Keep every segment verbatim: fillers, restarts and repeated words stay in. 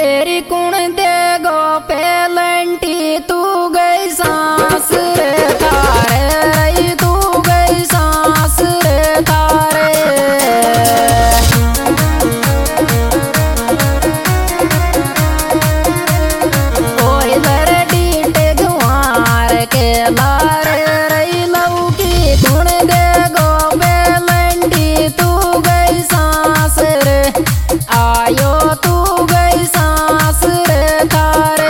एरी कुण दे गो पेलंटी तू गई सांस रे तारे रही तू गई सांस रे तारे ओए लरडी टेगवार के लारे रही लौकी कुण दे गो पेलंटी तू गई सांस रे आयो तू गई सांस रे तारे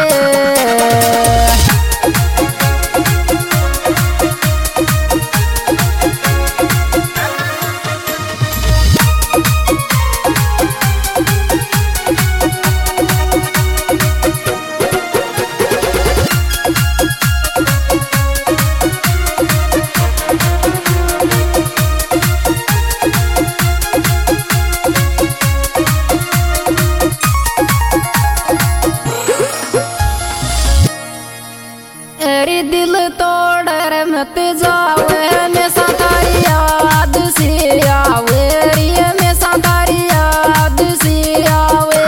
एरी दिल तोड़ मत जावे में सातारी याद सी आवे रे में सातारी याद सी आवे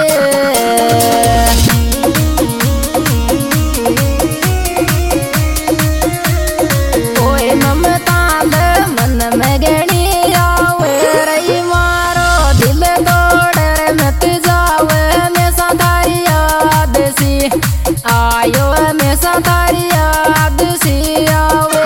ओए ममता दे मन में गणी आवे रही मारो दिल तोड़ मत जावे में सातारी याद सी आयो में सातारी याद सी आवे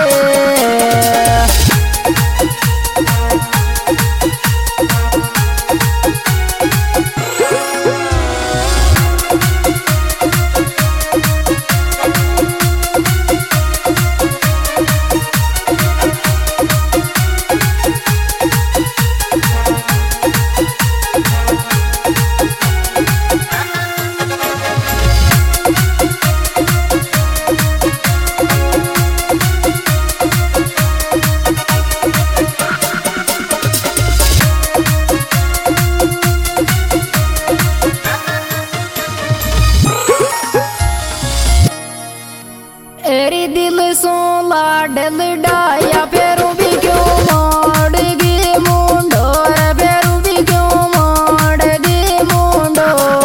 एरी दिल सो लाडल डाया फेरू भी क्यों मोड़गी मुंडो फेरू भी क्यों मोड़गी मुंडो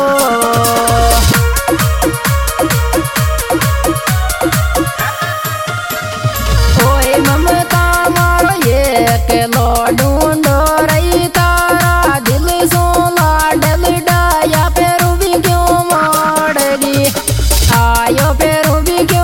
ओए ममता मारो ये के लो ढूंढो रही तारा दिल सो लाडल डाया फेरू भी क्यों मोड़गी आयो फेरू भी क्यों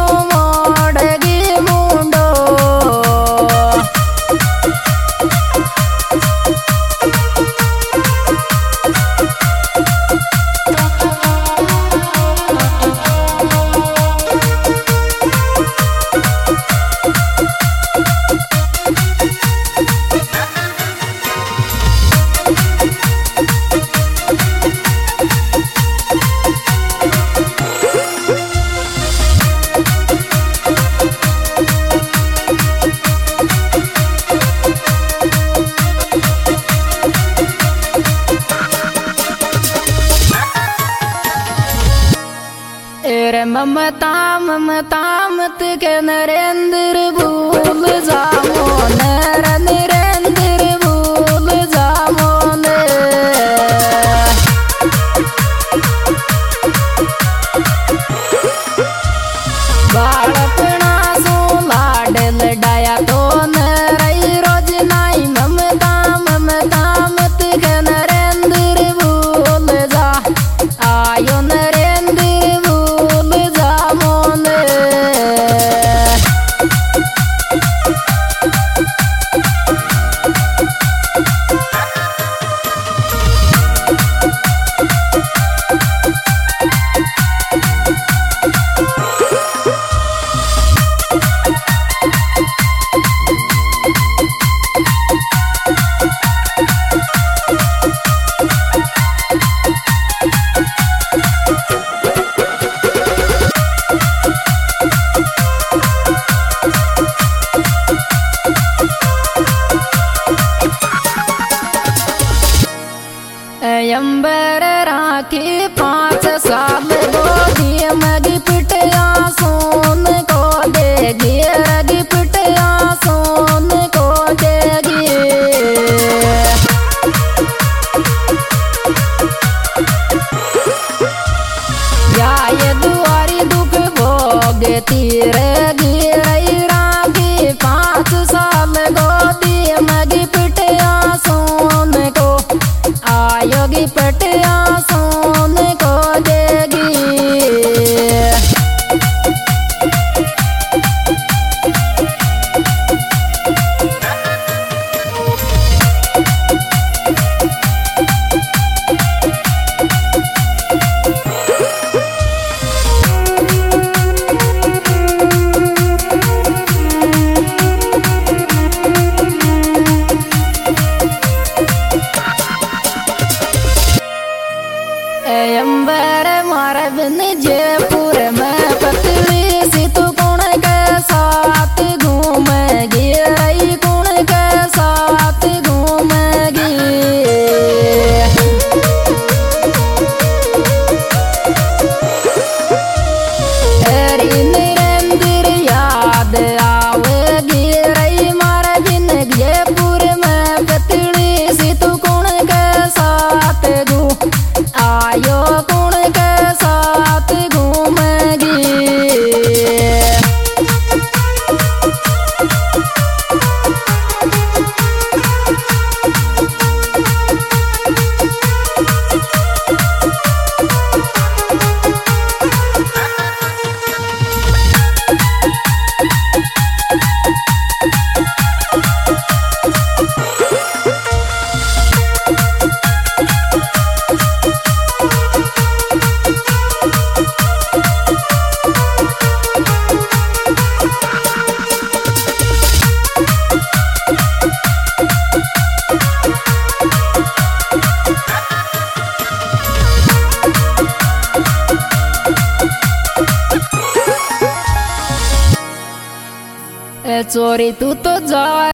एरे ममता ममता मत के नरेंद्र भूल जामो नर नरेंद्र भूल जामो ने बालपना सो लाडल डाया तो नरई रोज नाई ममता ममता मत के नरेंद्र भूल जा आयो नरेंद्र अंबर राखी पाँच साल गोदी मगी पिटिया सोन को देगी रगी पिटिया सोन को देगी तीरे गिरई राखी पाँच साल गोदी मगी पिटिया सोन को आयोगी पटिया सोन को देगी। अंबर मारे बिन जयपुर में पतली सी तू कौन के साथ घूमेगी रही कौन के साथ घूमेगी। तेरी निरंतर याद आवेगी रही मारे बिन जयपुर में पतली सी तू कौन के साथ घूम आयो कौन के साथ घूमेगी। चोरी तू तो जा